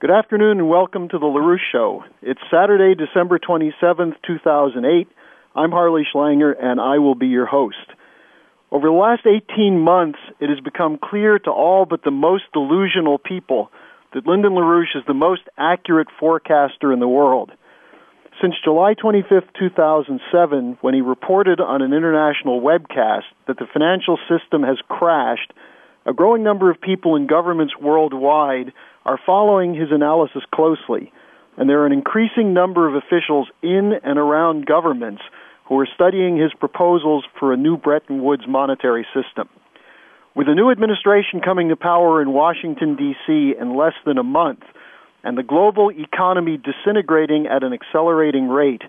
Good afternoon and welcome to the LaRouche Show. It's Saturday, December 27th, 2008. I'm Harley Schlanger and I will be your host. Over the last 18 months, it has become clear to all but the most delusional people that Lyndon LaRouche is the most accurate forecaster in the world. Since July 25th, 2007, when he reported on an international webcast that the financial system has crashed, a growing number of people in governments worldwide are following his analysis closely, and there are an increasing number of officials in and around governments who are studying his proposals for a new Bretton Woods monetary system. With a new administration coming to power in Washington, D.C. in less than a month, and the global economy disintegrating at an accelerating rate,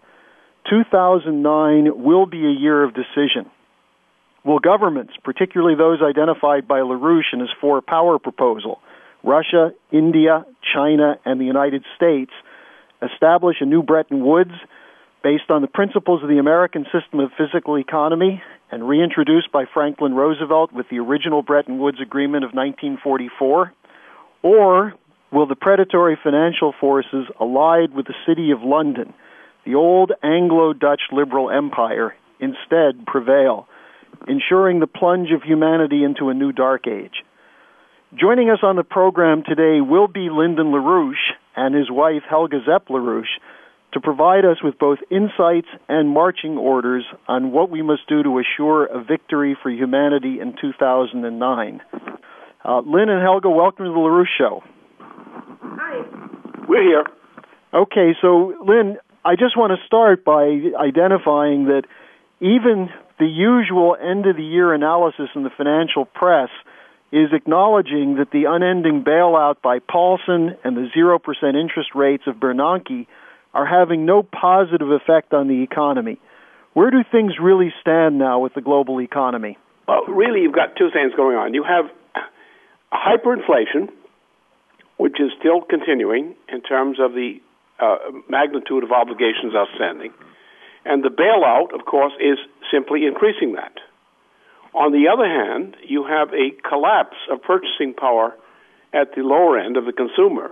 2009 will be a year of decision. Will governments, particularly those identified by LaRouche in his four-power proposal, Russia, India, China, and the United States, establish a new Bretton Woods based on the principles of the American system of physical economy and reintroduced by Franklin Roosevelt with the original Bretton Woods Agreement of 1944? Or will the predatory financial forces allied with the City of London, the old Anglo-Dutch liberal empire, instead prevail, ensuring the plunge of humanity into a new dark age? Joining us on the program today will be Lyndon LaRouche and his wife Helga Zepp LaRouche to provide us with both insights and marching orders on what we must do to assure a victory for humanity in 2009. Lynn and Helga, welcome to the LaRouche Show. Hi. We're here. Okay, so Lynn, I just want to start by identifying that even the usual end-of-the-year analysis in the financial press is acknowledging that the unending bailout by Paulson and the 0% interest rates of Bernanke are having no positive effect on the economy. Where do things really stand now with the global economy? Well, really, you've got two things going on. You have hyperinflation, which is still continuing in terms of the magnitude of obligations outstanding. And the bailout, of course, is simply increasing that. On the other hand, you have a collapse of purchasing power at the lower end of the consumer.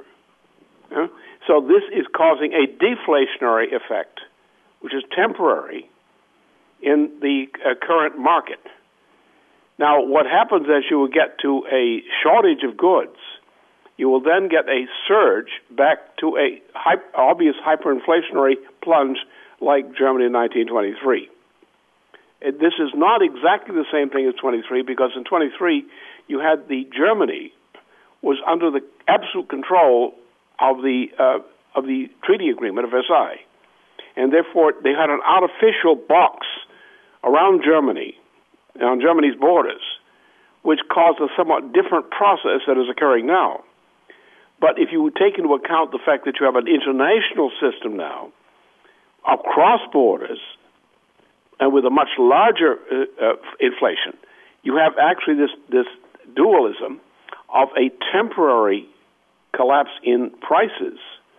So this is causing a deflationary effect, which is temporary in the current market. Now, what happens as you will get to a shortage of goods, you will then get a surge back to a obvious hyperinflationary plunge like Germany in 1923. This is not exactly the same thing as 23, because in 23 you had Germany was under the absolute control of the treaty agreement of Versailles, and therefore they had an artificial box around Germany, on Germany's borders, which caused a somewhat different process that is occurring now. But if you take into account the fact that you have an international system now across borders, and with a much larger inflation, you have actually this dualism of a temporary collapse in prices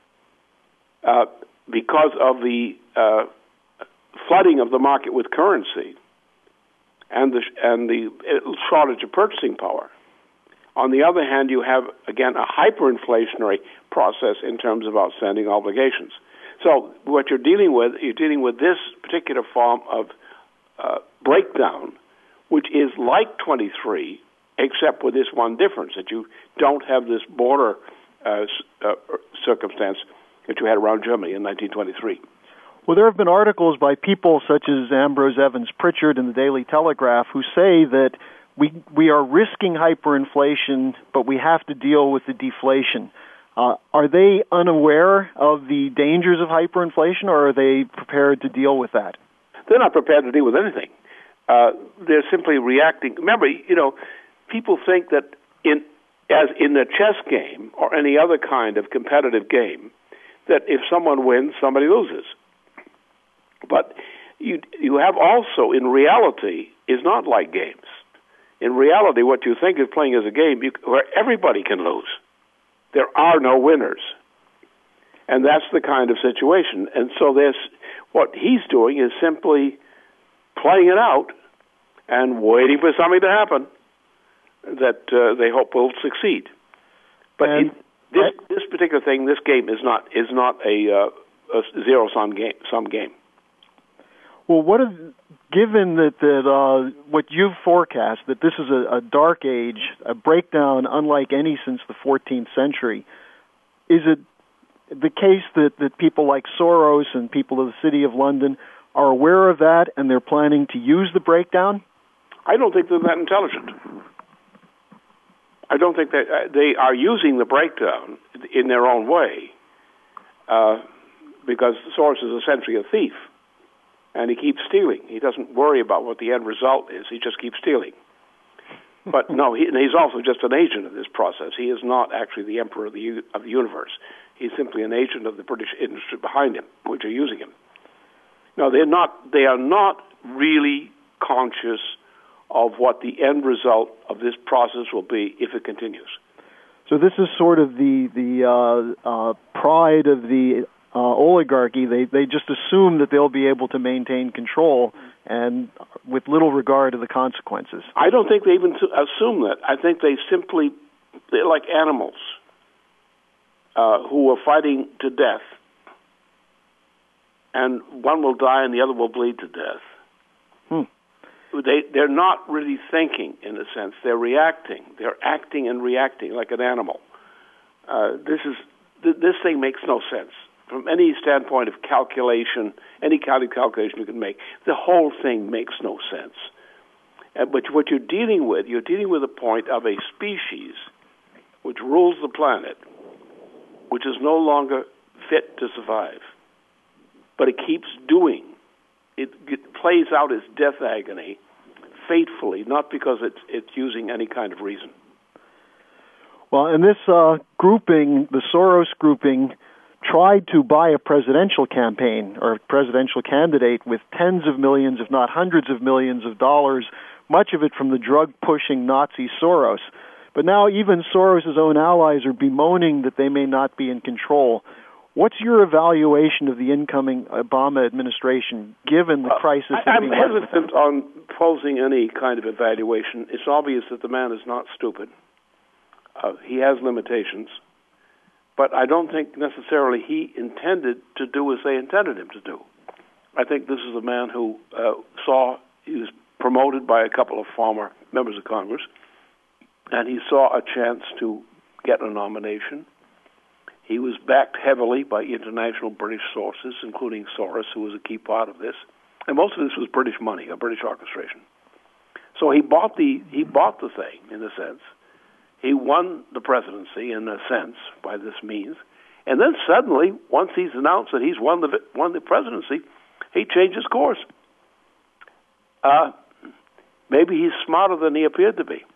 because of the flooding of the market with currency and the shortage of purchasing power. On the other hand, you have, again, a hyperinflationary process in terms of outstanding obligations. So what you're dealing with this particular form of breakdown, which is like 23, except with this one difference, that you don't have this border circumstance that you had around Germany in 1923. Well, there have been articles by people such as Ambrose Evans Pritchard in the Daily Telegraph who say that we are risking hyperinflation, but we have to deal with the deflation. Are they unaware of the dangers of hyperinflation, or are they prepared to deal with that? They're not prepared to deal with anything. They're simply reacting. Remember, people think that as in a chess game or any other kind of competitive game, that if someone wins, somebody loses. But you have also, in reality, is not like games. In reality, what you think is playing as a game, where everybody can lose. There are no winners. And that's the kind of situation. And so what he's doing is simply playing it out and waiting for something to happen that they hope will succeed. But in this particular thing, this game is not a zero-sum game. Well, given that what you've forecast, that this is a dark age, a breakdown unlike any since the 14th century, is it the case that people like Soros and people of the City of London are aware of that and they're planning to use the breakdown? I don't think they're that intelligent. I don't think that they are using the breakdown in their own way, because Soros is essentially a thief, and he keeps stealing. He doesn't worry about what the end result is. He just keeps stealing. But no, he's also just an agent of this process. He is not actually the emperor of the universe. He's simply an agent of the British industry behind him, which are using him. No, they are not really conscious of what the end result of this process will be if it continues. So this is sort of the pride of the oligarchy. They just assume that they'll be able to maintain control, and with little regard to the consequences. I don't think they even assume that. I think they're like animals who are fighting to death, and one will die and the other will bleed to death. They're not really thinking, in a sense. They're reacting. They're acting and reacting like an animal. This thing makes no sense. From any standpoint of calculation, any kind of calculation you can make, the whole thing makes no sense. But what you're dealing with a point of a species which rules the planet, which is no longer fit to survive. But it keeps doing. It plays out its death agony fatefully, not because it's using any kind of reason. Well, and this grouping, the Soros grouping, tried to buy a presidential campaign or a presidential candidate with tens of millions, if not hundreds of millions of dollars, much of it from the drug-pushing Nazi Soros. But now even Soros' own allies are bemoaning that they may not be in control. What's your evaluation of the incoming Obama administration, given the crisis? I'm hesitant on posing any kind of evaluation. It's obvious that the man is not stupid. He has limitations. But I don't think necessarily he intended to do as they intended him to do. I think this is a man who he was promoted by a couple of former members of Congress, and he saw a chance to get a nomination. He was backed heavily by international British sources, including Soros, who was a key part of this. And most of this was British money, a British orchestration. So he bought the thing, in a sense. He won the presidency, in a sense, by this means. And then suddenly, once he's announced that he's won the presidency, he changes course. Maybe he's smarter than he appeared to be.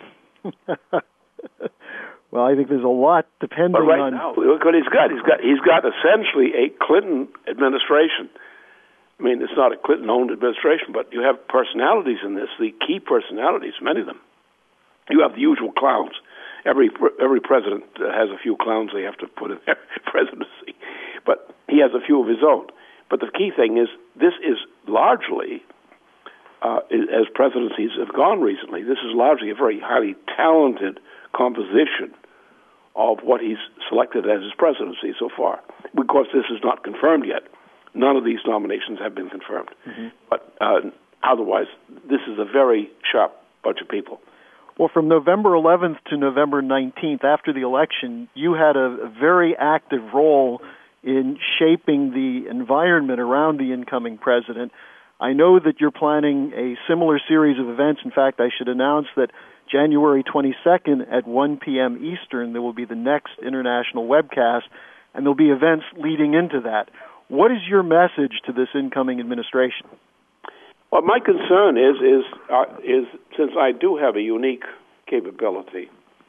Well, I think there's a lot depending but right on. Now, look what he's got. He's got essentially a Clinton administration. I mean, it's not a Clinton-owned administration, but you have personalities in this. The key personalities, many of them. You have the usual clowns. Every president has a few clowns they have to put in their presidency, but he has a few of his own. But the key thing is, this is largely, as presidencies have gone recently, this is largely a very highly talented composition of what he's selected as his presidency so far. Of course, this is not confirmed yet. None of these nominations have been confirmed. Mm-hmm. But otherwise, this is a very sharp bunch of people. Well, from November 11th to November 19th, after the election, you had a very active role in shaping the environment around the incoming president. I know that you're planning a similar series of events. In fact, I should announce that January 22nd at 1 p.m. Eastern, there will be the next international webcast, and there'll be events leading into that. What is your message to this incoming administration? Well, my concern is since I do have a unique capability,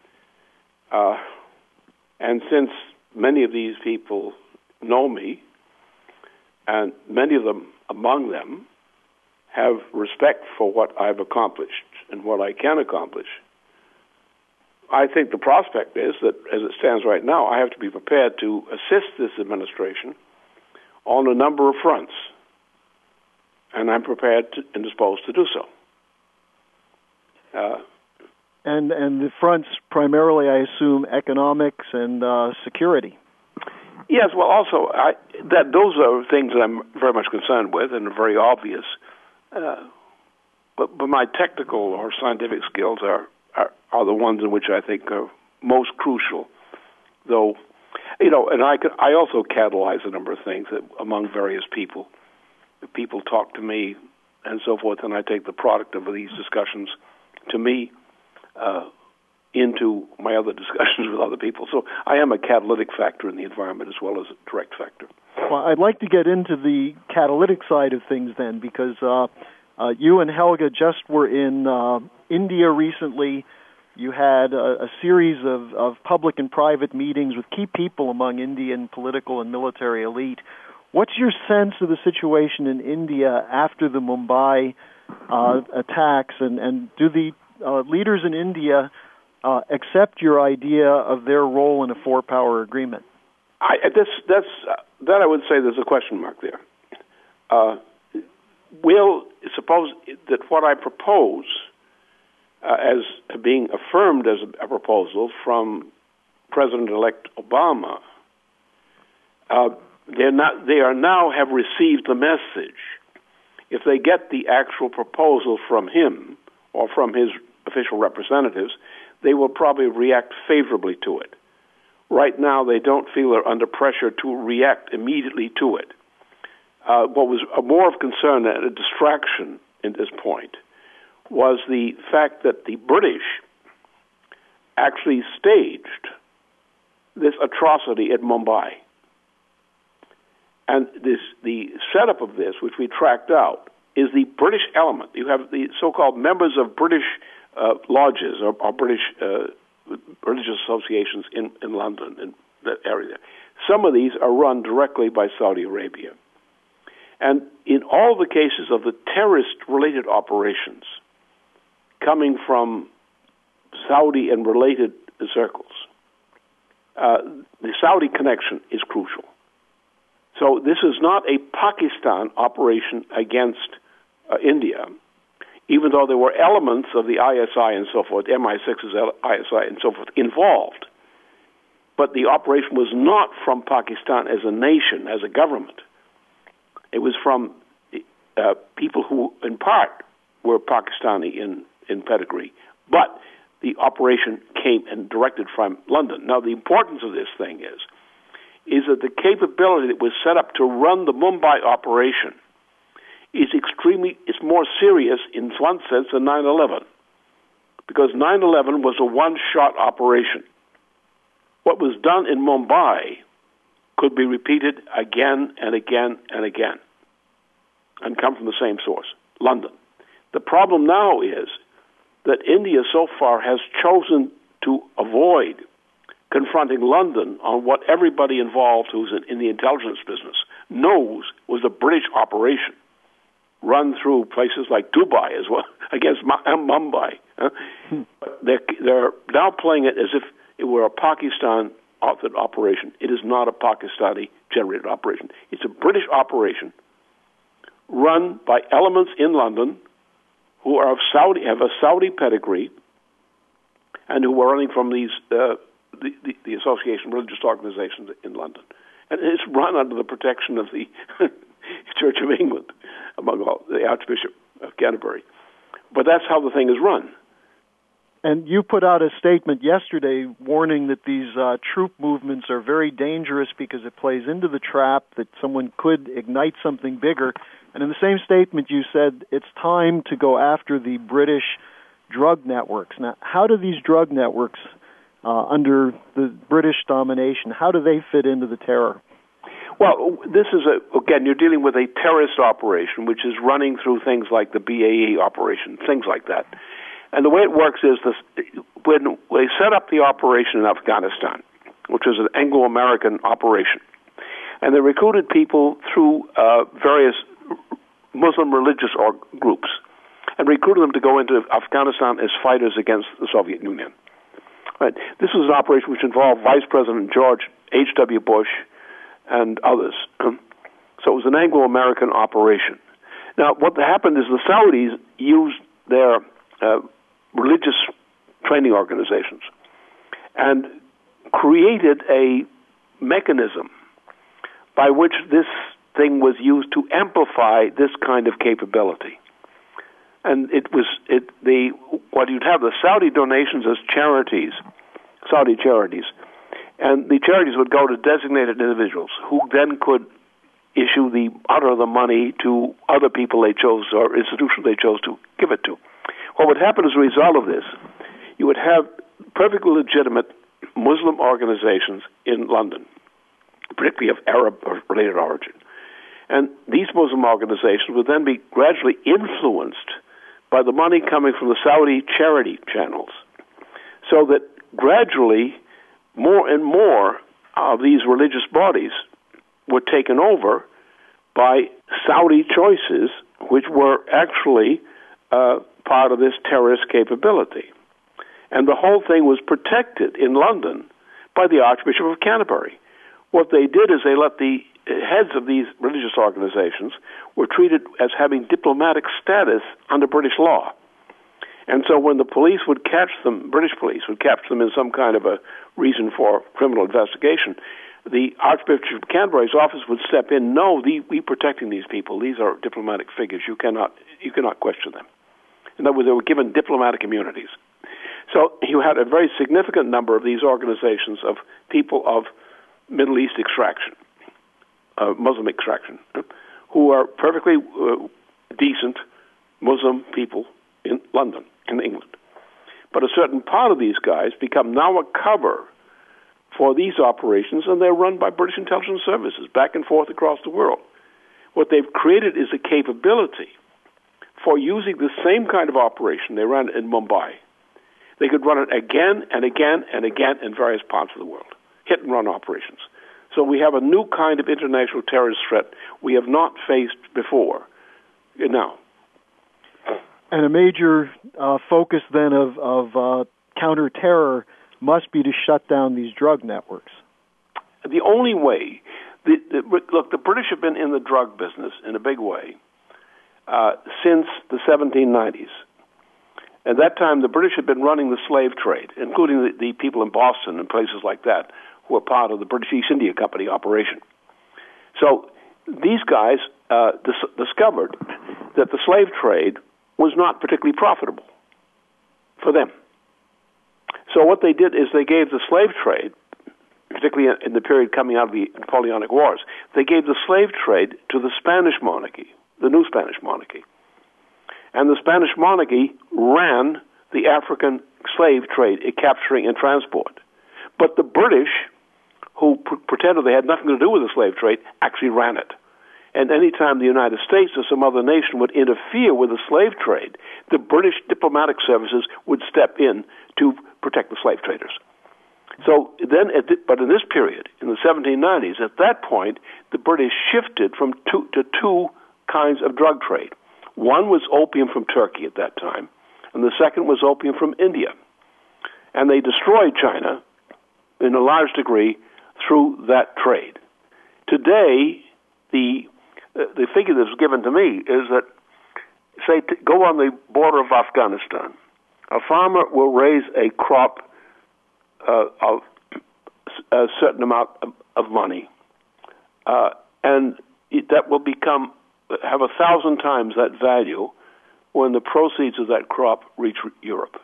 and since many of these people know me, and many of them among them have respect for what I've accomplished and what I can accomplish, I think the prospect is that, as it stands right now, I have to be prepared to assist this administration on a number of fronts, and I'm prepared and disposed to do so. And the fronts primarily, I assume, economics and security. Yes, well, also those are things that I'm very much concerned with and are very obvious. But my technical or scientific skills are the ones in which I think are most crucial. Though, and I also catalyze a number of things among various people. People talk to me and so forth, and I take the product of these discussions to me into my other discussions with other people. So I am a catalytic factor in the environment as well as a direct factor. Well, I'd like to get into the catalytic side of things then, because you and Helga just were in India recently. You had a series of public and private meetings with key people among Indian political and military elite. What's your sense of the situation in India after the Mumbai attacks, and do the leaders in India accept your idea of their role in a four-power agreement? That I would say there's a question mark there. Suppose that what I propose as being affirmed as a proposal from President-elect Obama, they are now have received the message. If they get the actual proposal from him or from his official representatives, they will probably react favorably to it. Right now, they don't feel they're under pressure to react immediately to it. What was more of concern and a distraction at this point was the fact that the British actually staged this atrocity at Mumbai. And the setup of this, which we tracked out, is the British element. You have the so-called members of British lodges or British religious associations in London, in that area. Some of these are run directly by Saudi Arabia. And in all the cases of the terrorist-related operations coming from Saudi and related circles, the Saudi connection is crucial. So this is not a Pakistan operation against India, even though there were elements of the ISI and so forth, MI6's ISI and so forth, involved. But the operation was not from Pakistan as a nation, as a government. It was from people who, in part, were Pakistani in pedigree. But the operation came and directed from London. Now, the importance of this thing is that the capability that was set up to run the Mumbai operation is it's more serious in one sense than 9/11, because 9/11 was a one-shot operation. What was done in Mumbai could be repeated again and again and again and come from the same source, London. The problem now is that India so far has chosen to avoid confronting London on what everybody involved who's in the intelligence business knows was a British operation run through places like Dubai as well against Mumbai. But they're now playing it as if it were a Pakistan-authored operation. It is not a Pakistani-generated operation. It's a British operation run by elements in London who are have a Saudi pedigree and who are running from these the association religious organizations in London. And it's run under the protection of the Church of England, among all, the Archbishop of Canterbury. But that's how the thing is run. And you put out a statement yesterday warning that these troop movements are very dangerous because it plays into the trap that someone could ignite something bigger. And in the same statement you said it's time to go after the British drug networks. Now, how do these drug networks under the British domination, how do they fit into the terror? Well, this is, again, you're dealing with a terrorist operation, which is running through things like the BAE operation, things like that. And the way it works is when they set up the operation in Afghanistan, which was an Anglo-American operation, and they recruited people through various Muslim religious groups and recruited them to go into Afghanistan as fighters against the Soviet Union. Right. This was an operation which involved Vice President George H.W. Bush and others. So it was an Anglo-American operation. Now, what happened is the Saudis used their religious training organizations, and created a mechanism by which this thing was used to amplify this kind of capability. And what you'd have the Saudi donations as charities, Saudi charities, and the charities would go to designated individuals who then could utter the money to other people they chose or institutions they chose to give it to. What would happen as a result of this, you would have perfectly legitimate Muslim organizations in London, particularly of Arab-related origin. And these Muslim organizations would then be gradually influenced by the money coming from the Saudi charity channels, so that gradually more and more of these religious bodies were taken over by Saudi choices, which were actually part of this terrorist capability. And the whole thing was protected in London by the Archbishop of Canterbury. What they did is they let the heads of these religious organizations were treated as having diplomatic status under British law. And so when the police would catch them, British police would catch them in some kind of a reason for criminal investigation, the Archbishop of Canterbury's office would step in. No, we're protecting these people. These are diplomatic figures. You cannot question them. In other words, they were given diplomatic immunities. So you had a very significant number of these organizations of people of Middle East extraction, Muslim extraction, who are perfectly decent Muslim people in London, in England. But a certain part of these guys become now a cover for these operations, and they're run by British intelligence services back and forth across the world. What they've created is a capability for using the same kind of operation they ran in Mumbai. They could run it again and again and again in various parts of the world, hit-and-run operations. So we have a new kind of international terrorist threat we have not faced before. Now. And a major focus then of counter-terror must be to shut down these drug networks. The only way, look, the British have been in the drug business in a big way since the 1790s. At that time, the British had been running the slave trade, including the people in Boston and places like that who were part of the British East India Company operation. So these guys discovered that the slave trade was not particularly profitable for them. So what they did is they gave the slave trade, particularly in the period coming out of the Napoleonic Wars, they gave the slave trade to the Spanish monarchy, the new Spanish monarchy. And the Spanish monarchy ran the African slave trade, capturing and transport. But the British, who pretended they had nothing to do with the slave trade, actually ran it. And any time the United States or some other nation would interfere with the slave trade, the British diplomatic services would step in to protect the slave traders. So then, but in this period, in the 1790s, at that point, the British shifted from two kinds of drug trade. One was opium from Turkey at that time, and the second was opium from India. And they destroyed China in a large degree through that trade. Today, the figure that's given to me is that, say, go on the border of Afghanistan. A farmer will raise a crop of a certain amount of money, and that will have 1,000 times that value when the proceeds of that crop reach Europe.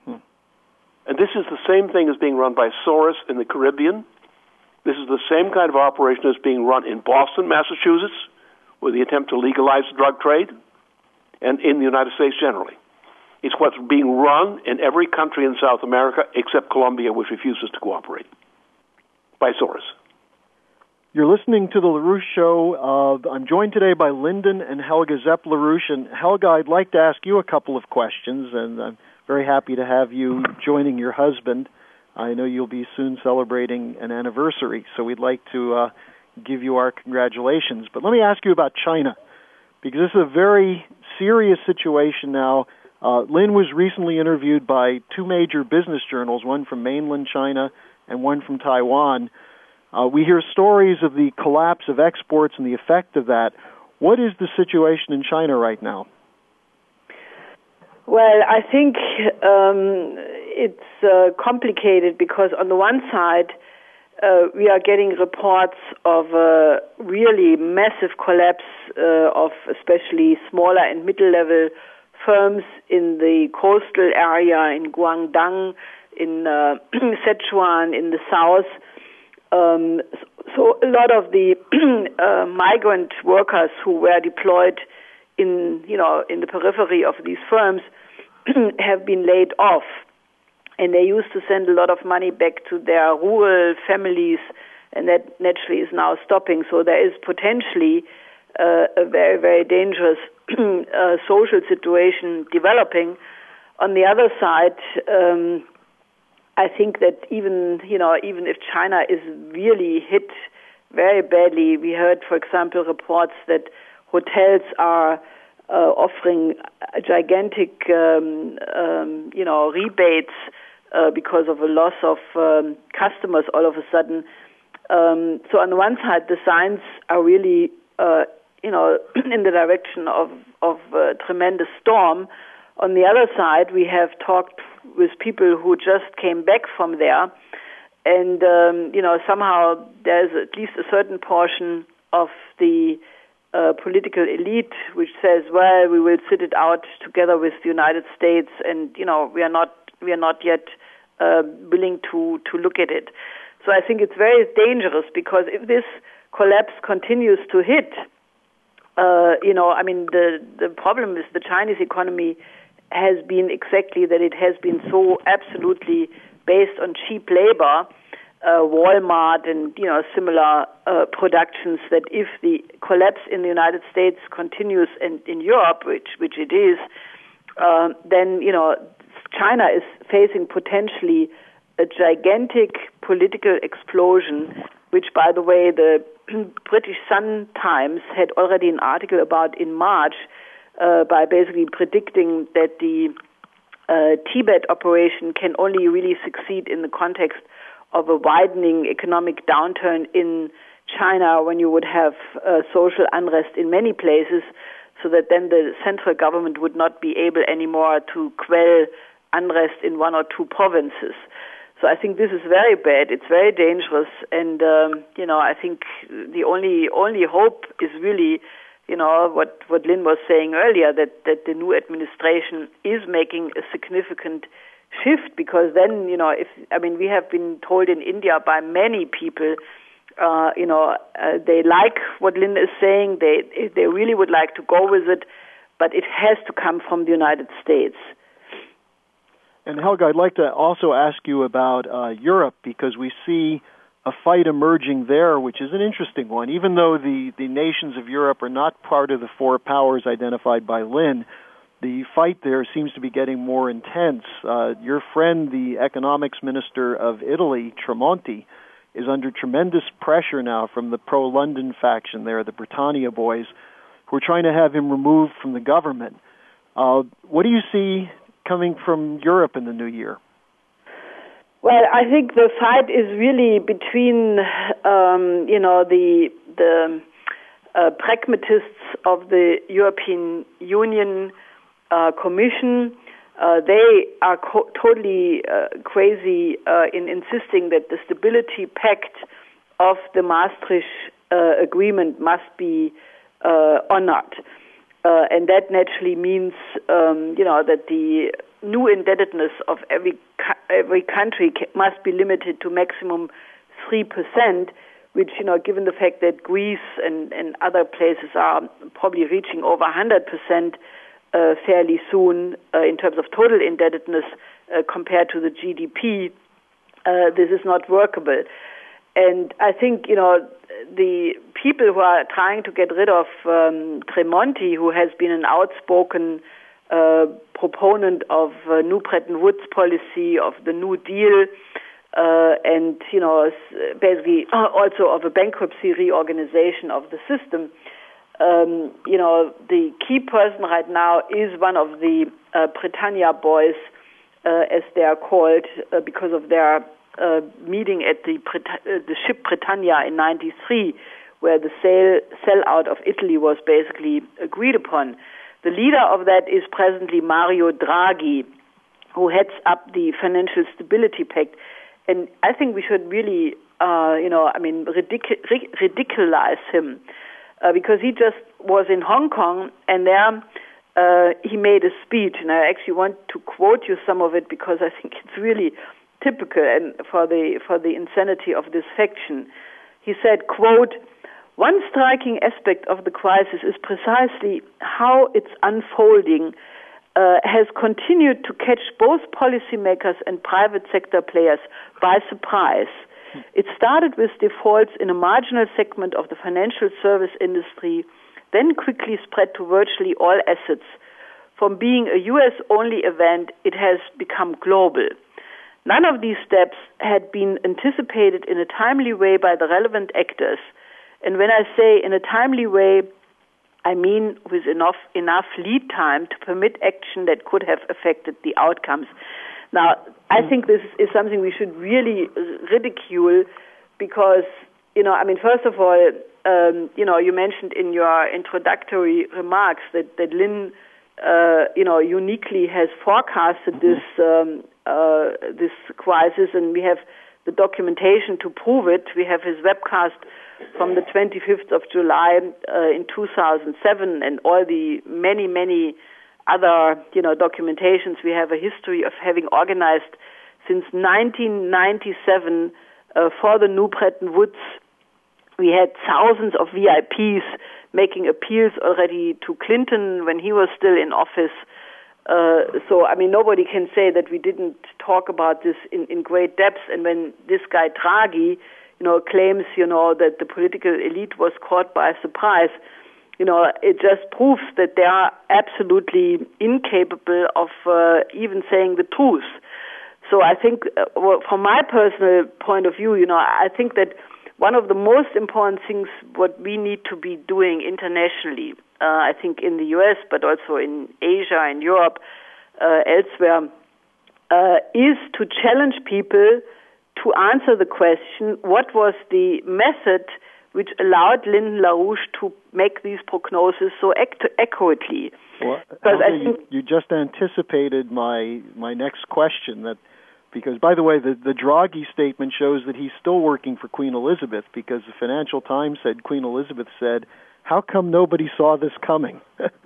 And this is the same thing as being run by Soros in the Caribbean. This is the same kind of operation that's being run in Boston, Massachusetts, with the attempt to legalize the drug trade, and in the United States generally. It's what's being run in every country in South America except Colombia, which refuses to cooperate, by Soros. You're listening to The LaRouche Show. I'm joined today by Lyndon and Helga Zepp-LaRouche. And Helga, I'd like to ask you a couple of questions, and I'm very happy to have you joining your husband. I know you'll be soon celebrating an anniversary, so we'd like to give you our congratulations. But let me ask you about China, because this is a very serious situation now. Lynn was recently interviewed by two major business journals, one from mainland China and one from Taiwan. We hear stories of the collapse of exports and the effect of that. What is the situation in China right now? Well, I think it's complicated because on the one side, we are getting reports of a really massive collapse of especially smaller and middle-level firms in the coastal area, in Guangdong, in Sichuan, in the south. So a lot of the migrant workers who were deployed in the periphery of these firms have been laid off. And they used to send a lot of money back to their rural families, and that naturally is now stopping. So there is potentially a very, very dangerous social situation developing. On the other side, I think that even if China is really hit very badly, we heard, for example, reports that hotels are offering gigantic, rebates because of a loss of customers all of a sudden. So on the one side, the signs are really, in the direction of a tremendous storm. On the other side, we have talked with people who just came back from there, and somehow there's at least a certain portion of the political elite which says, well, we will sit it out together with the United States, and we are not yet willing to look at it. So I think it's very dangerous because if this collapse continues to hit, the problem with the Chinese economy has been exactly that it has been so absolutely based on cheap labor, Walmart and similar productions, that if the collapse in the United States continues and in Europe, which it is, then China is facing potentially a gigantic political explosion, which, by the way, the British Sun Times had already an article about in March, by basically predicting that the Tibet operation can only really succeed in the context of a widening economic downturn in China, when you would have social unrest in many places, so that then the central government would not be able anymore to quell unrest in one or two provinces. So I think this is very bad. It's very dangerous, and I think the only hope is really, what Lynn was saying earlier, that the new administration is making a significant shift, because then, we have been told in India by many people, they like what Lynn is saying. They really would like to go with it, but it has to come from the United States. And Helga, I'd like to also ask you about Europe, because we see a fight emerging there, which is an interesting one. Even though the nations of Europe are not part of the four powers identified by Lynn, the fight there seems to be getting more intense. Your friend, the economics minister of Italy, Tremonti, is under tremendous pressure now from the pro-London faction there, the Britannia boys, who are trying to have him removed from the government. What do you see coming from Europe in the new year? Well, I think the fight is really between, the pragmatists of the European Union Commission. They are totally crazy in insisting that the Stability Pact of the Maastricht Agreement must be honored. And that naturally means, that the new indebtedness of every country must be limited to maximum 3%, which, given the fact that Greece and other places are probably reaching over 100% fairly soon in terms of total indebtedness compared to the GDP, this is not workable. And I think, the people who are trying to get rid of Tremonti, who has been an outspoken proponent of New Bretton Woods policy, of the New Deal, and, basically also of a bankruptcy reorganization of the system, the key person right now is one of the Britannia boys, as they are called, because of their meeting at the ship Britannia in '93, where the sell-out of Italy was basically agreed upon. The leader of that is presently Mario Draghi, who heads up the Financial Stability Pact. And I think we should really, ridiculize him because he just was in Hong Kong, and there he made a speech, and I actually want to quote you some of it because I think it's really typical and for the insanity of this faction. He said, quote, "One striking aspect of the crisis is precisely how its unfolding has continued to catch both policymakers and private sector players by surprise. It started with defaults in a marginal segment of the financial service industry, then quickly spread to virtually all assets. From being a US-only event, it has become global. None of these steps had been anticipated in a timely way by the relevant actors. And when I say in a timely way, I mean with enough lead time to permit action that could have affected the outcomes." Now, I think this is something we should really ridicule because, first of all, you mentioned in your introductory remarks that Lynn, uniquely has forecasted this crisis, and we have the documentation to prove it. We have his webcast from the 25th of July in 2007 and all the many, many other, documentations. We have a history of having organized since 1997 for the New Bretton Woods. We had thousands of VIPs making appeals already to Clinton when he was still in office. Nobody can say that we didn't talk about this in great depth. And when this guy Draghi, claims, that the political elite was caught by surprise, it just proves that they are absolutely incapable of even saying the truth. So I think, from my personal point of view, I think that one of the most important things what we need to be doing internationally, I think in the US, but also in Asia and Europe, elsewhere, is to challenge people to answer the question, what was the method which allowed Lyndon LaRouche to make these prognoses so accurately? Well, I think you just anticipated my next question, because, by the way, the Draghi statement shows that he's still working for Queen Elizabeth, because the Financial Times said Queen Elizabeth said, "How come nobody saw this coming?"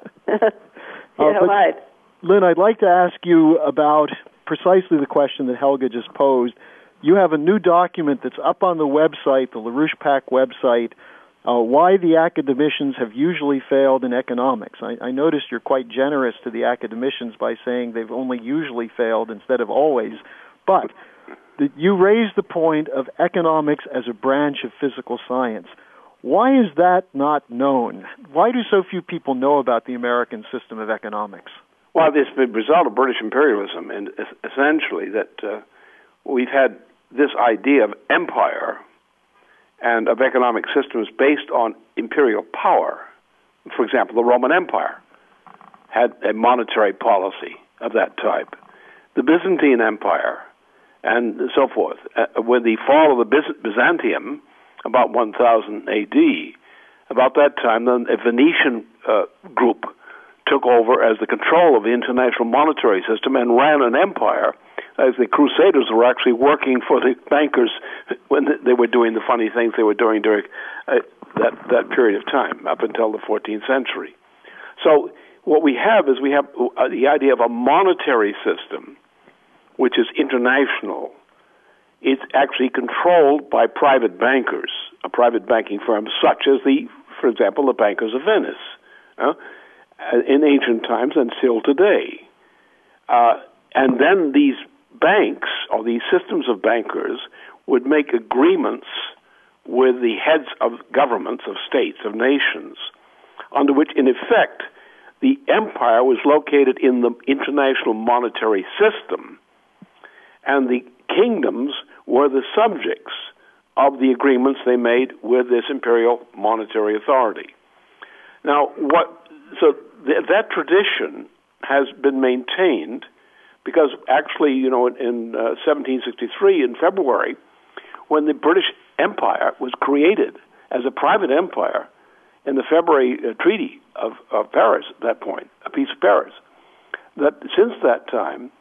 Right. Lynn, I'd like to ask you about precisely the question that Helga just posed. You have a new document that's up on the website, the LaRouche PAC website, why the academicians have usually failed in economics. I noticed you're quite generous to the academicians by saying they've only usually failed instead of always. But you raised the point of economics as a branch of physical science. Why is that not known? Why do so few people know about the American system of economics? Well, it's the result of British imperialism, and essentially that we've had this idea of empire and of economic systems based on imperial power. For example, the Roman Empire had a monetary policy of that type. The Byzantine Empire and so forth. With the fall of the Byzantium, about 1000 AD, about that time, then a Venetian group took over as the control of the international monetary system and ran an empire, as the Crusaders were actually working for the bankers when they were doing the funny things they were doing during that period of time, up until the 14th century. So what we have is we have the idea of a monetary system, which is international. It's actually controlled by private bankers, a private banking firm, such as for example, the Bankers of Venice, in ancient times and still today. And then these banks, or these systems of bankers, would make agreements with the heads of governments, of states, of nations, under which, in effect, the empire was located in the international monetary system, and the kingdoms were the subjects of the agreements they made with this imperial monetary authority. Now, that tradition has been maintained because actually, in 1763, in February, when the British Empire was created as a private empire in the February Treaty of Paris, at that point, a Peace of Paris, that since that time,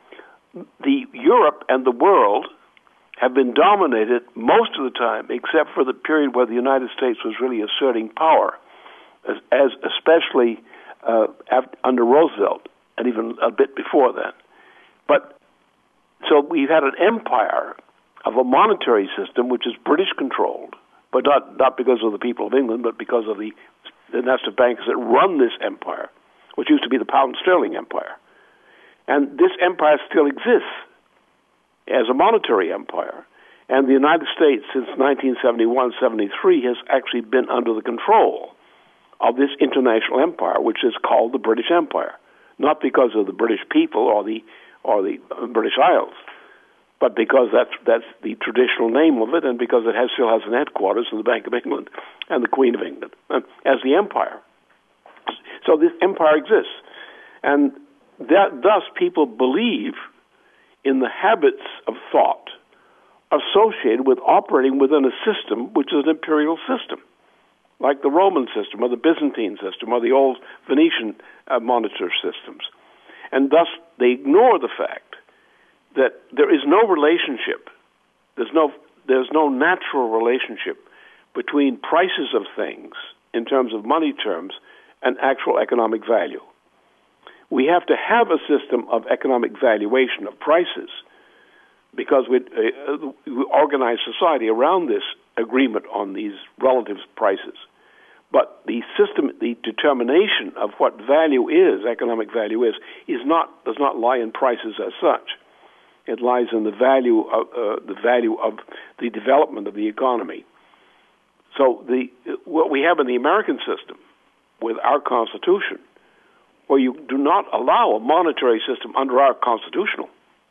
the Europe and the world have been dominated most of the time, except for the period where the United States was really asserting power, as especially under Roosevelt, and even a bit before then. But so we've had an empire of a monetary system which is British-controlled, but not because of the people of England, but because of the national banks that run this empire, which used to be the pound sterling empire. And this empire still exists as a monetary empire. And the United States, since 1971-73, has actually been under the control of this international empire, which is called the British Empire, not because of the British people or the British Isles, but because that's the traditional name of it, and because it still has an headquarters in the Bank of England and the Queen of England as the empire. So this empire exists, and thus people believe in the habits of thought associated with operating within a system which is an imperial system, like the Roman system or the Byzantine system or the old Venetian monetary systems. And thus they ignore the fact that there is no relationship, there's no natural relationship between prices of things in terms of money terms and actual economic value. We have to have a system of economic valuation of prices because we organize society around this agreement on these relative prices. But the system, the determination of what value is, economic value is does not lie in prices as such. It lies in the value of the development of the economy. So what we have in the American system with our Constitution, where you do not allow a monetary system under our constitutional,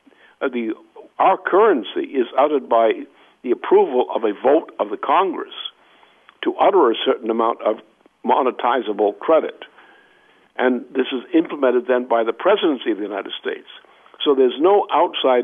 our currency is uttered by the approval of a vote of the Congress to utter a certain amount of monetizable credit. And this is implemented then by the presidency of the United States. So there's no outside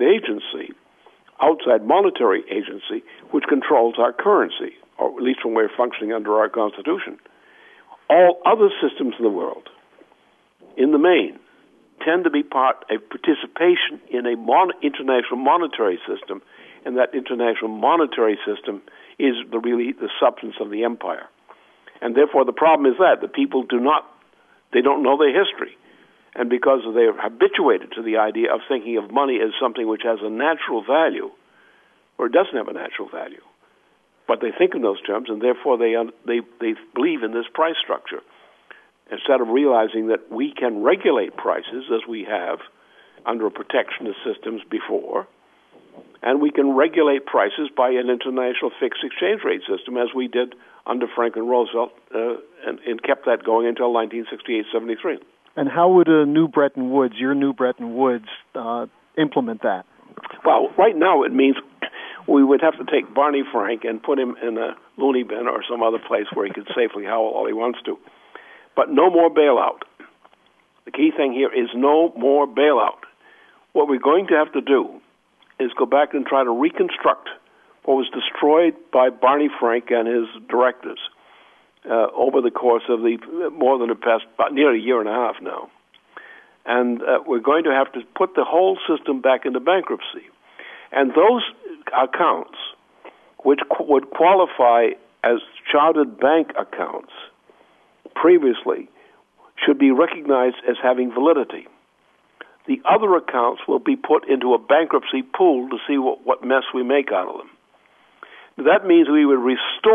monetary agency, which controls our currency, or at least when we're functioning under our Constitution. All other systems in the world, in the main, tend to be part of participation in a international monetary system, and that international monetary system is really the substance of the empire. And therefore the problem is that the people don't know their history. And because they are habituated to the idea of thinking of money as something which has a natural value, or it doesn't have a natural value, but they think in those terms, and therefore they believe in this price structure, instead of realizing that we can regulate prices as we have under protectionist systems before, and we can regulate prices by an international fixed exchange rate system as we did under Franklin Roosevelt, and kept that going until 1968-73. And how would your new Bretton Woods, implement that? Well, right now it means we would have to take Barney Frank and put him in a loony bin or some other place where he could safely howl all he wants to. But no more bailout. The key thing here is no more bailout. What we're going to have to do is go back and try to reconstruct what was destroyed by Barney Frank and his directors over the course of nearly a year and a half now. And we're going to have to put the whole system back into bankruptcy. And those accounts, which would qualify as chartered bank accounts previously, should be recognized as having validity. The other accounts will be put into a bankruptcy pool to see what mess we make out of them. That means we would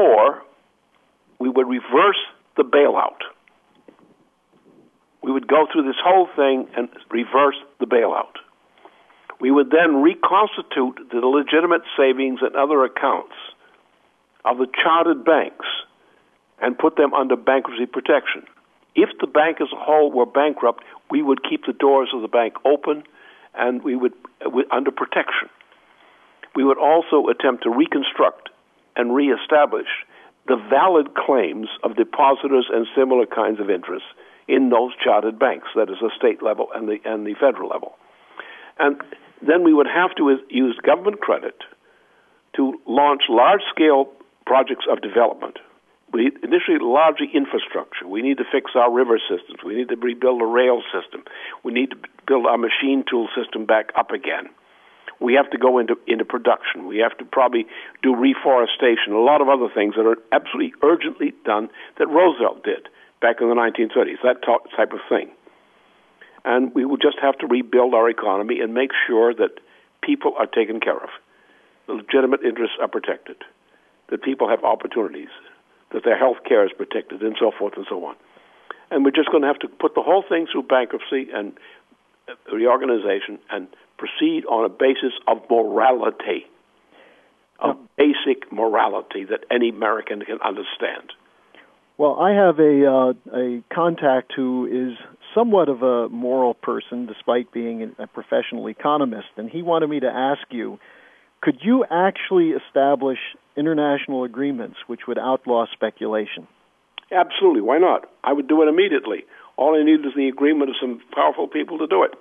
reverse the bailout. We would go through this whole thing and reverse the bailout. We would then reconstitute the legitimate savings and other accounts of the chartered banks and put them under bankruptcy protection. If the bank as a whole were bankrupt, we would keep the doors of the bank open and we would under protection. We would also attempt to reconstruct and reestablish the valid claims of depositors and similar kinds of interests in those chartered banks, that is the state level and the federal level. And then we would have to use government credit to launch large-scale projects of development, We initially largely infrastructure. We need to fix our river systems. We need to rebuild a rail system. We need to build our machine tool system back up again. We have to go into production. We have to probably do reforestation, a lot of other things that are absolutely urgently done that Roosevelt did back in the 1930s, that type of thing. And we will just have to rebuild our economy and make sure that people are taken care of, the legitimate interests are protected, that people have opportunities, that their health care is protected, and so forth and so on. And we're just going to have to put the whole thing through bankruptcy and reorganization and proceed on a basis of morality, of basic morality that any American can understand. Well, I have a contact who is somewhat of a moral person, despite being a professional economist, and he wanted me to ask you, could you actually establish international agreements which would outlaw speculation? Absolutely. Why not? I would do it immediately. All I need is the agreement of some powerful people to do it.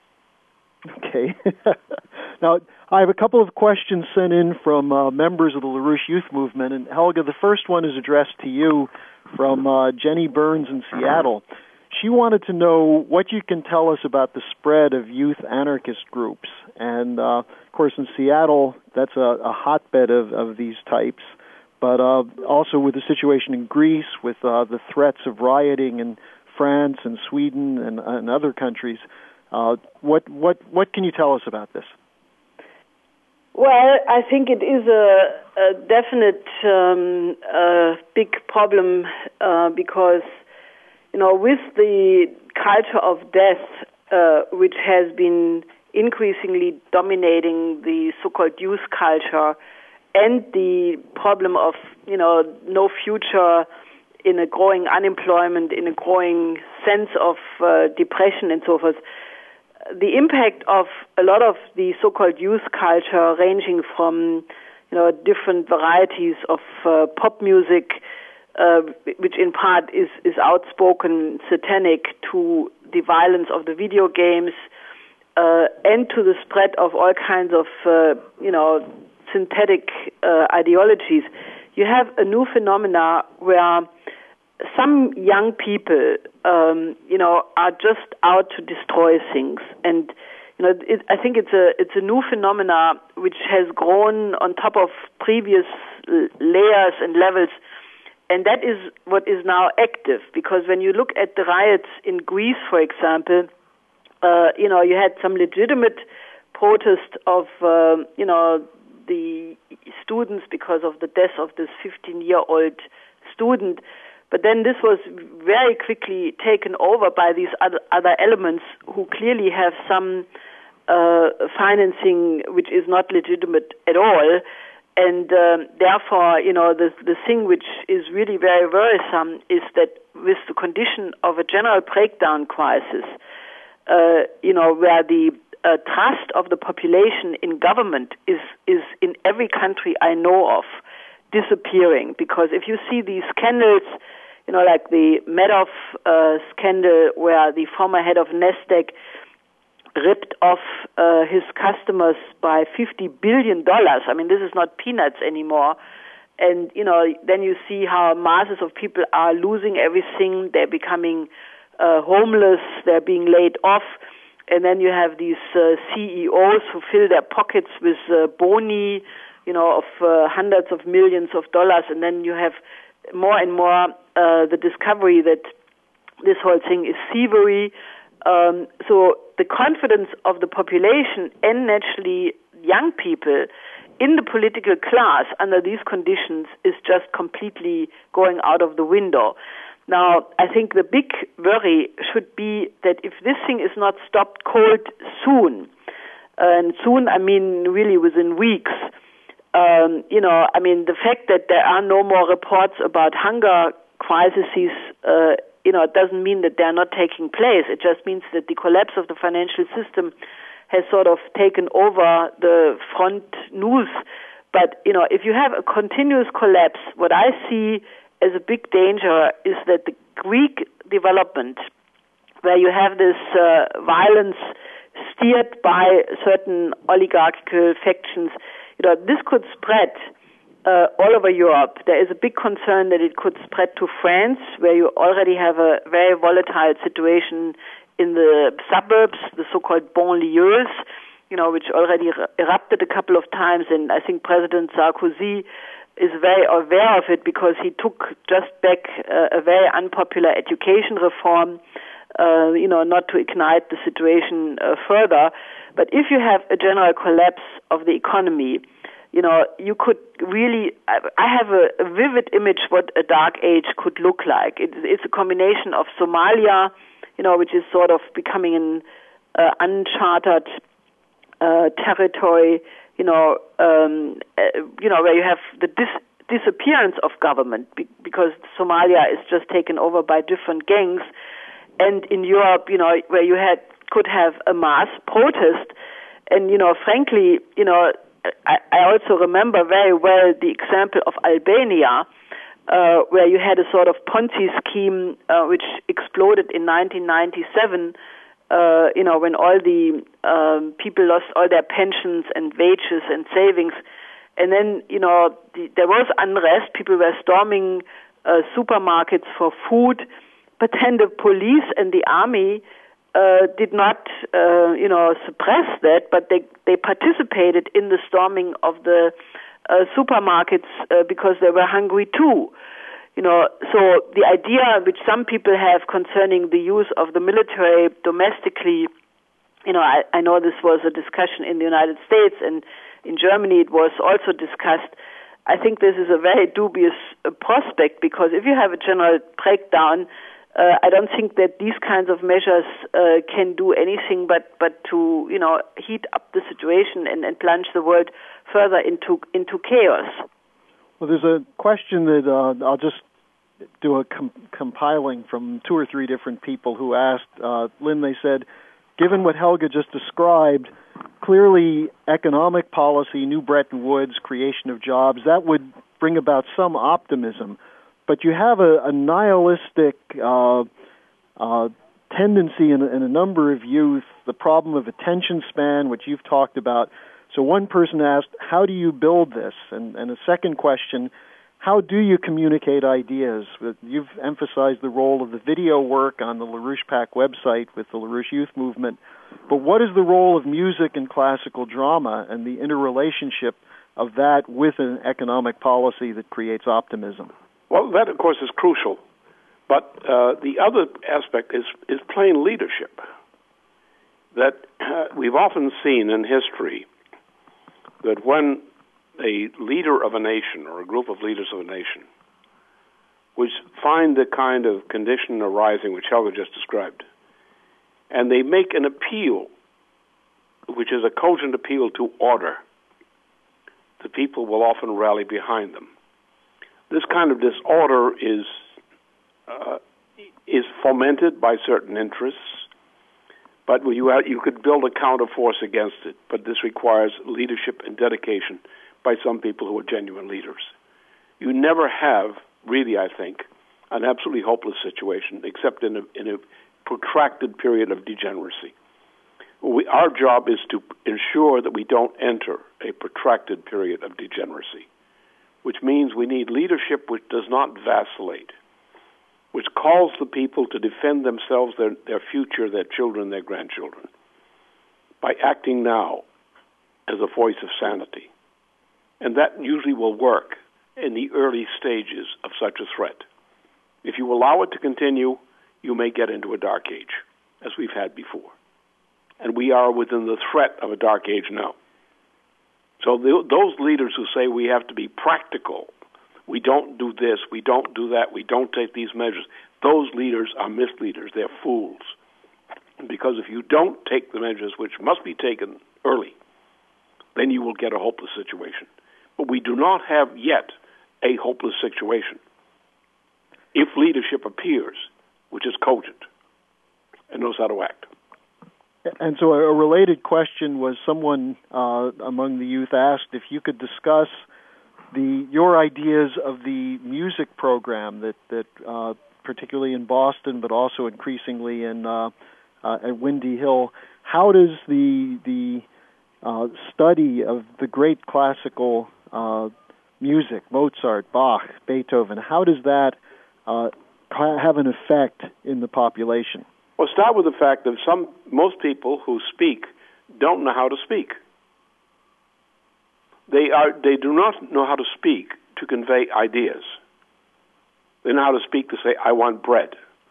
Okay. Now, I have a couple of questions sent in from members of the LaRouche Youth Movement, and Helga, the first one is addressed to you from Jenny Burns in Seattle. She wanted to know what you can tell us about the spread of youth anarchist groups. And, of course, in Seattle, that's a hotbed of these types. But also with the situation in Greece, with the threats of rioting in France and Sweden and other countries, what can you tell us about this? Well, I think it is a definite big problem because, with the culture of death, which has been increasingly dominating the so-called youth culture, and the problem of, no future in a growing unemployment, in a growing sense of depression and so forth, the impact of a lot of the so-called youth culture, ranging from, different varieties of pop music, which in part is outspoken satanic, to the violence of the video games, and to the spread of all kinds of, synthetic ideologies. You have a new phenomena where some young people, are just out to destroy things, and I think it's a new phenomena which has grown on top of previous layers and levels, and that is what is now active. Because when you look at the riots in Greece, for example, you had some legitimate protest of the students because of the death of this 15-year-old student. But then this was very quickly taken over by these other elements who clearly have some financing which is not legitimate at all. And therefore, the thing which is really very worrisome is that with the condition of a general breakdown crisis, where the trust of the population in government is in every country I know of disappearing. Because if you see these scandals, like the Madoff scandal, where the former head of Nasdaq ripped off his customers by $50 billion. I mean, this is not peanuts anymore. And, then you see how masses of people are losing everything. They're becoming homeless. They're being laid off. And then you have these CEOs who fill their pockets with boni, of hundreds of millions of dollars. And then you have more and more the discovery that this whole thing is thievery. So the confidence of the population and naturally young people in the political class under these conditions is just completely going out of the window. Now, I think the big worry should be that if this thing is not stopped cold soon, and soon I mean really within weeks, the fact that there are no more reports about hunger crises, it doesn't mean that they're not taking place. It just means that the collapse of the financial system has sort of taken over the front news. But, if you have a continuous collapse, what I see as a big danger is that the Greek development, where you have this violence steered by certain oligarchical factions, this could spread all over Europe. There is a big concern that it could spread to France, where you already have a very volatile situation in the suburbs, the so-called banlieues, which already erupted a couple of times, and I think President Sarkozy is very aware of it because he took just back a very unpopular education reform, not to ignite the situation further. But if you have a general collapse of the economy, you could really, I have a vivid image what a dark age could look like. It's a combination of Somalia, which is sort of becoming an uncharted territory, where you have the disappearance of government because Somalia is just taken over by different gangs. And in Europe, where you could have a mass protest. And, frankly, I also remember very well the example of Albania, where you had a sort of Ponzi scheme which exploded in 1997, when all the people lost all their pensions and wages and savings. And then, there was unrest. People were storming supermarkets for food, but then the police and the army did not, suppress that, but they participated in the storming of the supermarkets because they were hungry too. So the idea which some people have concerning the use of the military domestically, I know this was a discussion in the United States, and in Germany it was also discussed. I think this is a very dubious prospect because if you have a general breakdown, I don't think that these kinds of measures can do anything but to heat up the situation and plunge the world further into chaos. Well, there's a question that I'll just do a compiling from 2 or 3 different people who asked. Lynn, they said, given what Helga just described, clearly economic policy, new Bretton Woods, creation of jobs, that would bring about some optimism. But you have a nihilistic tendency in a number of youth, the problem of attention span, which you've talked about. So one person asked, how do you build this? And a second question, how do you communicate ideas? You've emphasized the role of the video work on the LaRouche PAC website with the LaRouche Youth Movement. But what is the role of music and classical drama and the interrelationship of that with an economic policy that creates optimism? Well, that, of course, is crucial. But the other aspect is plain leadership. That we've often seen in history that when a leader of a nation or a group of leaders of a nation which find the kind of condition arising which Helga just described, and they make an appeal, which is a cogent appeal to order, the people will often rally behind them. This kind of disorder is fomented by certain interests, but you could build a counterforce against it. But this requires leadership and dedication by some people who are genuine leaders. You never have, really, I think, an absolutely hopeless situation, except in a protracted period of degeneracy. Our job is to ensure that we don't enter a protracted period of degeneracy, which means we need leadership which does not vacillate, which calls the people to defend themselves, their future, their children, their grandchildren, by acting now as a voice of sanity. And that usually will work in the early stages of such a threat. If you allow it to continue, you may get into a dark age, as we've had before. And we are within the threat of a dark age now. So those leaders who say we have to be practical, we don't do this, we don't do that, we don't take these measures, those leaders are misleaders. They're fools. Because if you don't take the measures which must be taken early, then you will get a hopeless situation. But we do not have yet a hopeless situation. If leadership appears, which is cogent and knows how to act. And so a related question was someone among the youth asked if you could discuss your ideas of the music program that particularly in Boston, but also increasingly at Windy Hill. How does the study of the great classical music, Mozart, Bach, Beethoven, how does that have an effect in the population? Well, start with the fact that most people who speak don't know how to speak. They do not know how to speak to convey ideas. They know how to speak to say, I want bread,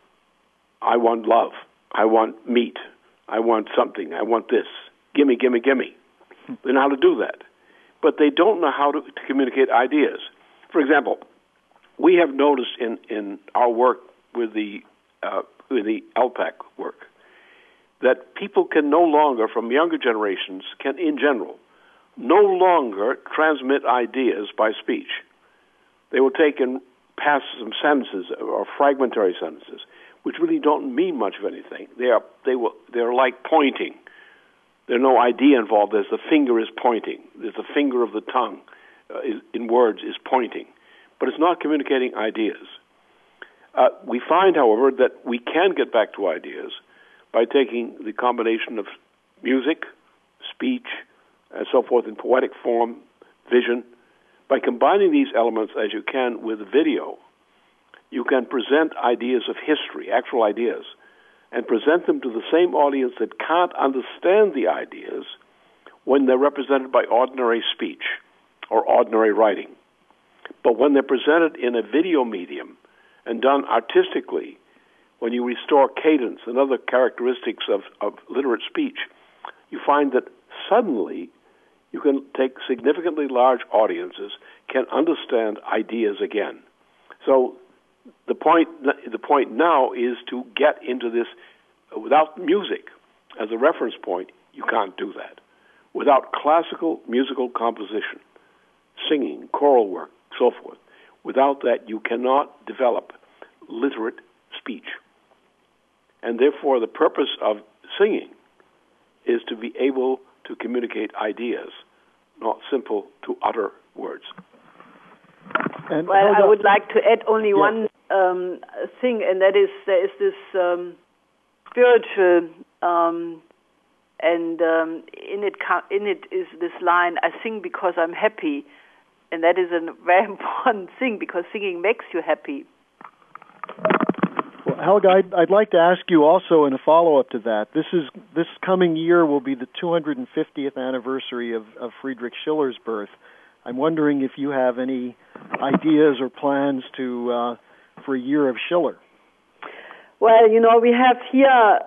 I want love, I want meat, I want something, I want this, gimme, gimme, gimme. They know how to do that. But they don't know how to communicate ideas. For example, we have noticed in our work with the LPAC work that people can no longer, from younger generations, can in general, no longer transmit ideas by speech. They will take and pass some sentences or fragmentary sentences, which really don't mean much of anything. They're like pointing. There's no idea involved. There's the finger is pointing. There's the finger of the tongue in words is pointing. But it's not communicating ideas. We find, however, that we can get back to ideas by taking the combination of music, speech, and so forth in poetic form, vision. By combining these elements as you can with video, you can present ideas of history, actual ideas, and present them to the same audience that can't understand the ideas when they're represented by ordinary speech or ordinary writing. But when they're presented in a video medium and done artistically, when you restore cadence and other characteristics of literate speech, you find that suddenly you can take significantly large audiences, can understand ideas again. So the point now is to get into this. Without music as a reference point, you can't do that. Without classical musical composition, singing, choral work, so forth, without that you cannot develop literate speech. And therefore the purpose of singing is to be able to communicate ideas, not simple to utter words. And I would like to add only one thing, and that is there is this spiritual, and in it is this line, I sing because I'm happy, and that is a very important thing because singing makes you happy. Well, Helga, I'd like to ask you also in a follow-up to that. This coming year will be the 250th anniversary of Friedrich Schiller's birth. I'm wondering if you have any ideas or plans for a year of Schiller. Well, we have here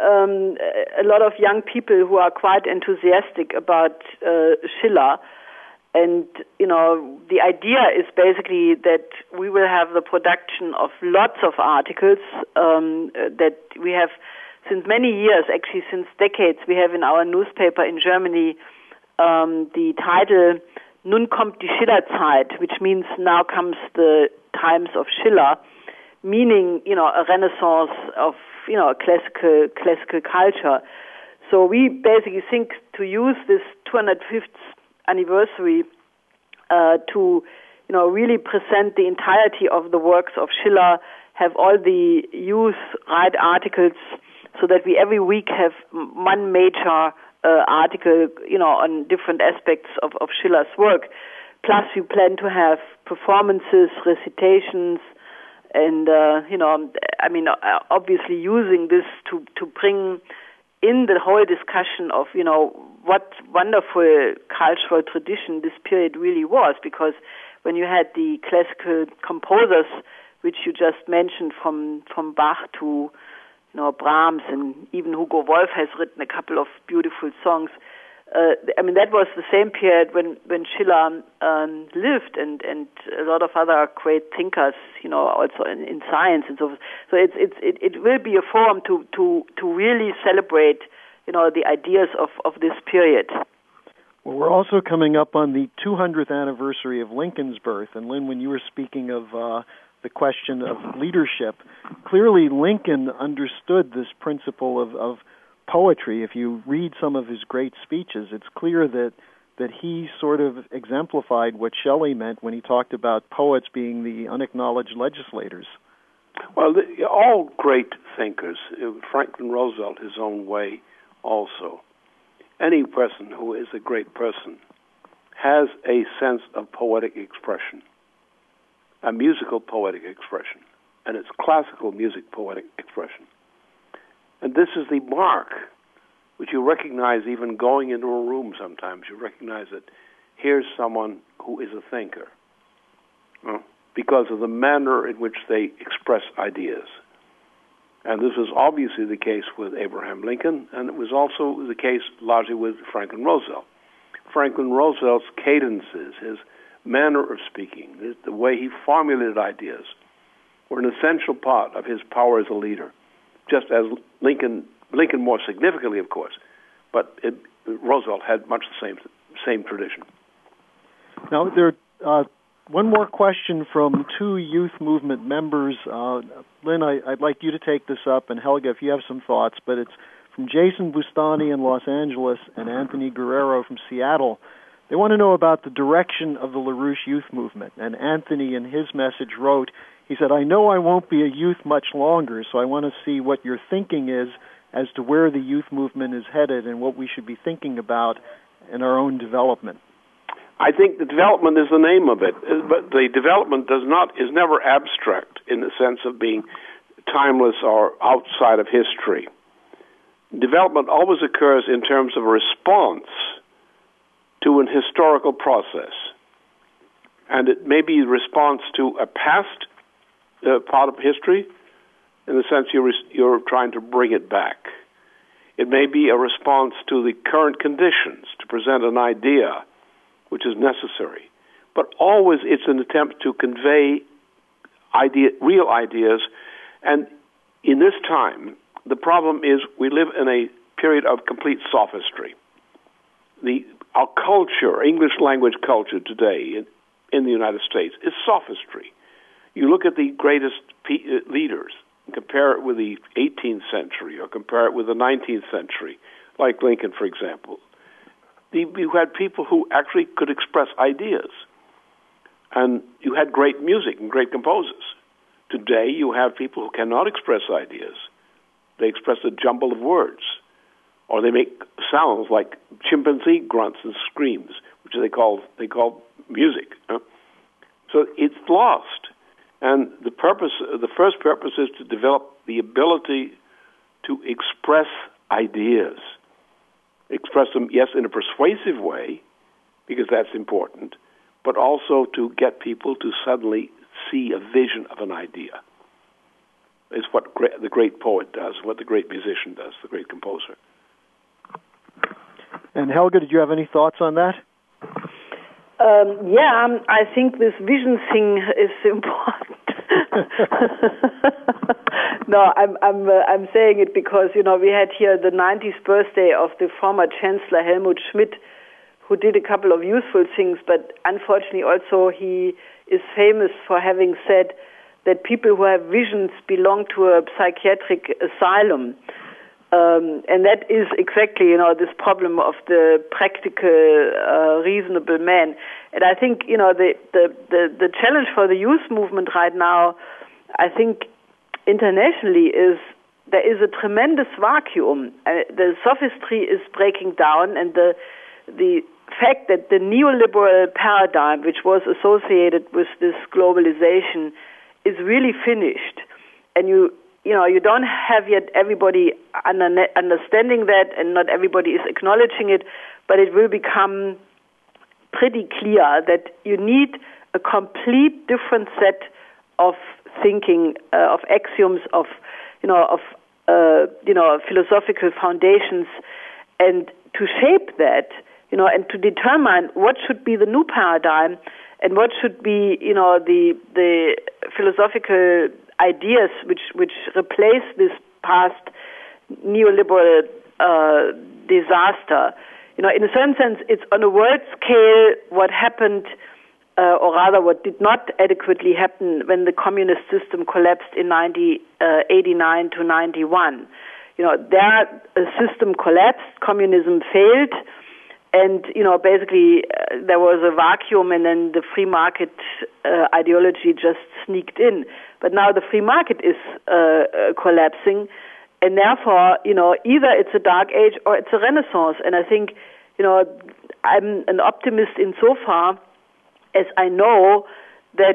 a lot of young people who are quite enthusiastic about Schiller. And, the idea is basically that we will have the production of lots of articles that we have since many years, actually since decades, we have in our newspaper in Germany the title Nun kommt die Schillerzeit, which means now comes the times of Schiller, meaning, a renaissance of, classical culture. So we basically think to use this 205th anniversary to, really present the entirety of the works of Schiller, have all the youth write articles so that we every week have one major article, on different aspects of Schiller's work. Plus we plan to have performances, recitations, and, obviously using this to bring in the whole discussion of, what wonderful cultural tradition this period really was, because when you had the classical composers, which you just mentioned, from Bach to, Brahms, and even Hugo Wolf has written a couple of beautiful songs. That was the same period when Schiller lived, and a lot of other great thinkers, also in science and so forth. So it will be a forum to really celebrate, the ideas of this period. Well, we're also coming up on the 200th anniversary of Lincoln's birth, and Lynn, when you were speaking of the question of leadership, clearly Lincoln understood this principle of poetry. If you read some of his great speeches, it's clear that he sort of exemplified what Shelley meant when he talked about poets being the unacknowledged legislators. Well, all great thinkers, Franklin Roosevelt his own way also, any person who is a great person has a sense of poetic expression. a musical poetic expression, and it's classical music poetic expression. And this is the mark which you recognize even going into a room sometimes. You recognize that here's someone who is a thinker, because of the manner in which they express ideas. And this was obviously the case with Abraham Lincoln, and it was also the case largely with Franklin Roosevelt. Franklin Roosevelt's cadences, his manner of speaking, the way he formulated ideas, were an essential part of his power as a leader, just as Lincoln more significantly, of course, but Roosevelt had much the same tradition. Now, there one more question from two youth movement members. Lynn, I'd like you to take this up, and Helga, if you have some thoughts, but it's from Jason Bustani in Los Angeles and Anthony Guerrero from Seattle. They want to know about the direction of the LaRouche youth movement. And Anthony, in his message, wrote, he said, I know I won't be a youth much longer, so I want to see what your thinking is as to where the youth movement is headed and what we should be thinking about in our own development. I think the development is the name of it, but the development is never abstract in the sense of being timeless or outside of history. Development always occurs in terms of a response to an historical process. And it may be a response to a past part of history, in the sense you're trying to bring it back. It may be a response to the current conditions, to present an idea which is necessary. But always it's an attempt to convey real ideas. And in this time, the problem is we live in a period of complete sophistry. Our culture, English language culture today in the United States, is sophistry. You look at the greatest leaders, and compare it with the 18th century or compare it with the 19th century, like Lincoln, for example. You had people who actually could express ideas, and you had great music and great composers. Today, you have people who cannot express ideas. They express a jumble of words, or they make sounds like chimpanzee grunts and screams, which they call music. So it's lost. And the first purpose is to develop the ability to express ideas. Express them, yes, in a persuasive way, because that's important, but also to get people to suddenly see a vision of an idea. It's what the great poet does, what the great musician does, the great composer. And Helga, did you have any thoughts on that? I think this vision thing is important. No, I'm saying it because we had here the 90th birthday of the former Chancellor Helmut Schmidt, who did a couple of useful things, but unfortunately also he is famous for having said that people who have visions belong to a psychiatric asylum. And that is exactly, this problem of the practical, reasonable man. And I think, the challenge for the youth movement right now, I think internationally, is there is a tremendous vacuum. The sophistry is breaking down, and the fact that the neoliberal paradigm, which was associated with this globalization, is really finished. And you don't have yet everybody understanding that, and not everybody is acknowledging it, but it will become pretty clear that you need a complete different set of thinking, of axioms, of philosophical foundations, and to shape that, and to determine what should be the new paradigm and what should be, the philosophical ideas which replace this past neoliberal disaster. In a certain sense, it's on a world scale what happened, or rather what did not adequately happen when the communist system collapsed in 1989 to 91. There a system collapsed, communism failed, and basically there was a vacuum, and then the free market ideology just sneaked in. But now the free market is collapsing, and therefore, either it's a dark age or it's a renaissance. And I think, I'm an optimist insofar as I know that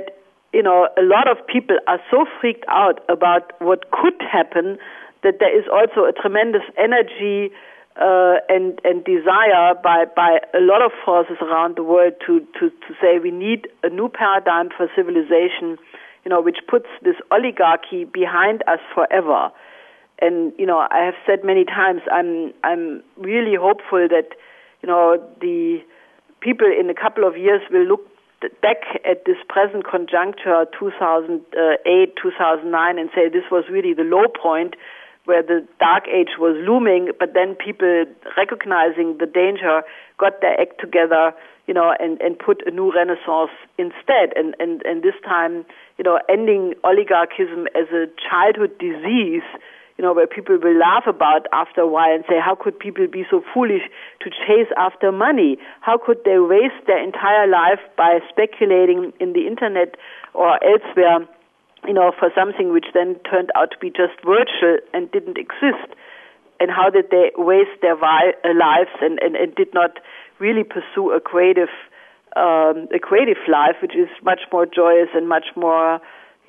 a lot of people are so freaked out about what could happen that there is also a tremendous energy and desire by a lot of forces around the world to say we need a new paradigm for civilization, which puts this oligarchy behind us forever. And I have said many times I'm really hopeful that the people in a couple of years will look back at this present conjuncture, 2008, 2009, and say this was really the low point where the dark age was looming, but then people recognizing the danger got their act together, and put a new renaissance instead. And this time, ending oligarchism as a childhood disease, where people will laugh about after a while and say, how could people be so foolish to chase after money? How could they waste their entire life by speculating in the internet or elsewhere, for something which then turned out to be just virtual and didn't exist? And how did they waste their lives and did not really pursue a creative life, which is much more joyous and much more,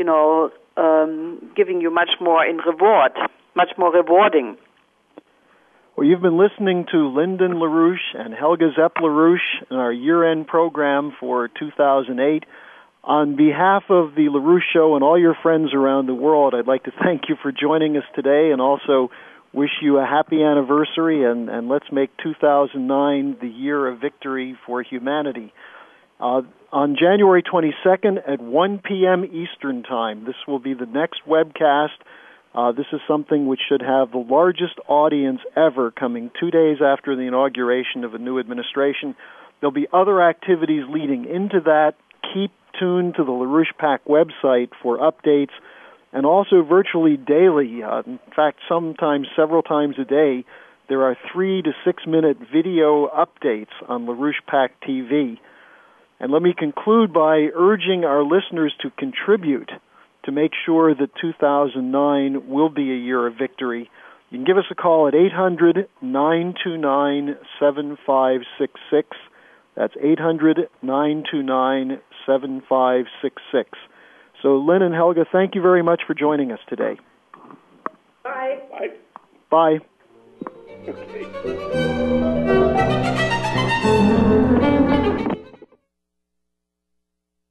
giving you much more in reward, much more rewarding. Well, you've been listening to Lyndon LaRouche and Helga Zepp-LaRouche in our year-end program for 2008. On behalf of the LaRouche Show and all your friends around the world, I'd like to thank you for joining us today and also wish you a happy anniversary, and let's make 2009 the year of victory for humanity. On January 22nd at 1 p.m. Eastern Time, this will be the next webcast. This is something which should have the largest audience ever, coming 2 days after the inauguration of a new administration. There'll be other activities leading into that. Keep tuned to the LaRouche PAC website for updates, and also virtually daily, in fact, sometimes several times a day, there are 3 to 6 minute video updates on LaRouche PAC TV. And let me conclude by urging our listeners to contribute to make sure that 2009 will be a year of victory. You can give us a call at 800-929-7566. That's 800-929-7566. So, Lynn and Helga, thank you very much for joining us today. Bye. Bye. Bye. Okay.